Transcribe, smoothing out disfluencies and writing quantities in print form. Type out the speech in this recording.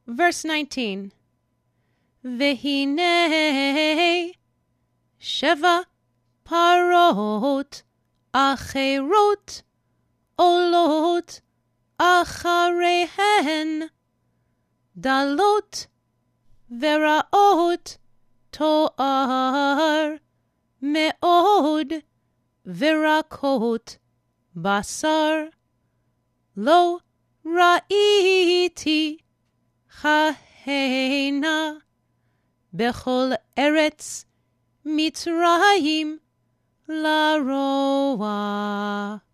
Verse 19. Vehine sheva parot acherot olot acharehen dalot veraot toar meod verakot basar lo ra'iti chahena bechol eretz Mitzrayim laroa.